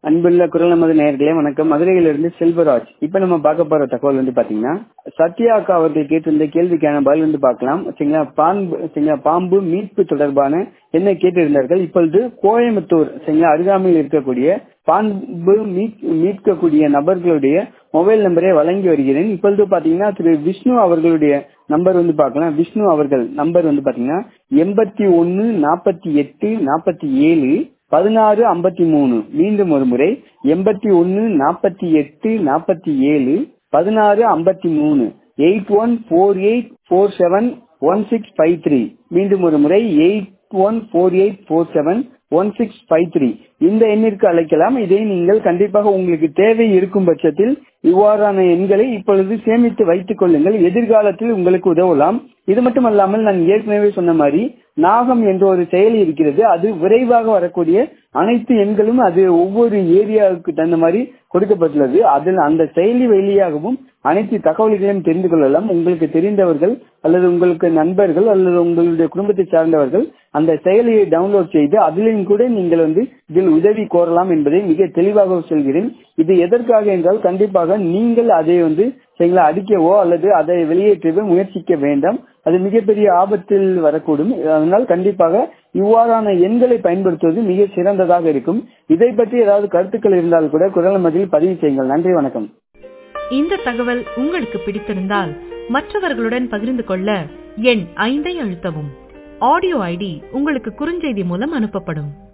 அன்புள்ள குரல் நமது நேயர்களே வணக்கம். மதுரையிலிருந்து செல்வராஜ். இப்ப நம்ம பார்க்க போற தகவல் வந்து பாத்தீங்கன்னா, சத்யா அக்கா அவர்கள் கேட்டிருந்த கேள்விக்கான பதில் வந்து பார்க்கலாம். பாம்பு மீட்பு தொடர்பான என்ன கேட்டிருந்தார்கள். இப்பொழுது கோயம்புத்தூர் அருகாமையில் இருக்கக்கூடிய பாம்பு மீட்கக்கூடிய நபர்களுடைய மொபைல் நம்பரை வழங்கி வருகிறேன். இப்பொழுது பாத்தீங்கன்னா திரு விஷ்ணு அவர்களுடைய நம்பர் வந்து பார்க்கலாம். விஷ்ணு அவர்கள் நம்பர் வந்து பாத்தீங்கன்னா 8148471653. மீண்டும் ஒரு முறை 8148471653 8148471653. மீண்டும் ஒரு முறை 8148471653. இந்த எண்ணிற்கு அழைக்கலாம். இதை நீங்கள் கண்டிப்பாக உங்களுக்கு தேவை இருக்கும் பட்சத்தில் இவ்வாறான எண்களை இப்பொழுது சேமித்து வைத்துக் கொள்ளுங்கள். எதிர்காலத்தில் உங்களுக்கு உதவலாம். இது மட்டுமல்லாமல் நான் ஏற்கனவே சொன்ன மாதிரி நாகம் என்ற ஒரு செயலி இருக்கிறது. அது விரைவாக வரக்கூடிய அனைத்து எண்களும் அது ஒவ்வொரு ஏரியாவுக்கு தகுந்த மாதிரி கொடுக்கப்பட்டுள்ளது. அதில் அந்த செயலி வழியாகவும் அனைத்து தகவல்களையும் தெரிந்து கொள்ளலாம். உங்களுக்கு தெரிந்தவர்கள் அல்லது உங்களுக்கு நண்பர்கள் அல்லது உங்களுடைய குடும்பத்தை சார்ந்தவர்கள் அந்த செயலியை டவுன்லோட் செய்து அதிலும் கூட நீங்கள் இதில் உதவி கோரலாம் என்பதை மிக தெளிவாக சொல்கிறேன். இது எதற்காக என்றால் கண்டிப்பாக நீங்கள் அதை அடிக்கவோ அல்லது அதை வெளியேற்றவோ முயற்சிக்க வேண்டாம். அது மிகப்பெரிய ஆபத்தில் வரக்கூடும். அதனால் கண்டிப்பாக இவ்வாறான எண்களை பயன்படுத்துவது மிக சிறந்ததாக இருக்கும். இதை பற்றி ஏதாவது கருத்துக்கள் இருந்தால் கூட குரல் மத்தியில் பதிவு செய்யுங்கள். நன்றி, வணக்கம். இந்த தகவல் உங்களுக்கு பிடித்திருந்தால் மற்றவர்களுடன் பகிர்ந்து கொள்ள எண் 5 அழுத்தவும். ஆடியோ ஐடி உங்களுக்கு குறுஞ்செய்தி மூலம் அனுப்பப்படும்.